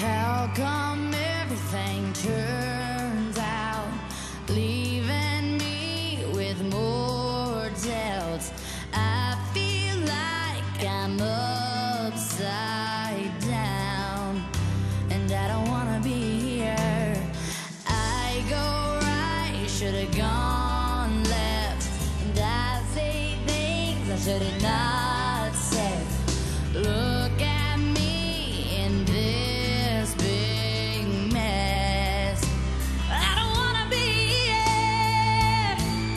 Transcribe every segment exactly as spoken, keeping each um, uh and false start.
how come everything turns out, leaving me with more doubts? I feel like I'm upside down, and I don't wanna be here. I go right, should've gone left, and I say things I should've not said. Look at me in this big mess. I don't wanna be here.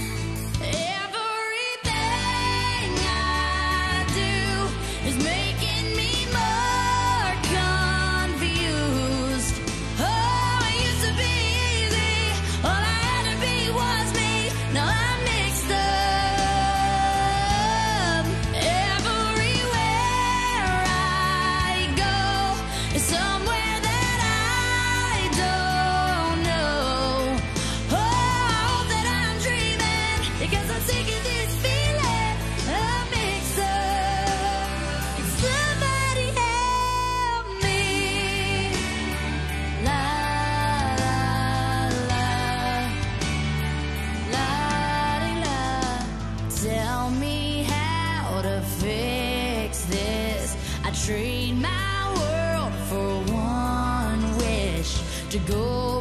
Everything I do is making me more confused. Oh, it used to be easy. All I had to be was me. Now I'm mixed up. Everywhere I go is somewhere that I don't know. Oh, I hope that I'm dreaming, because I'm sick of this feeling. I'm mixed up. Can somebody help me? La la la, la di la. Tell me how to fix this. I trade my world for one wish to go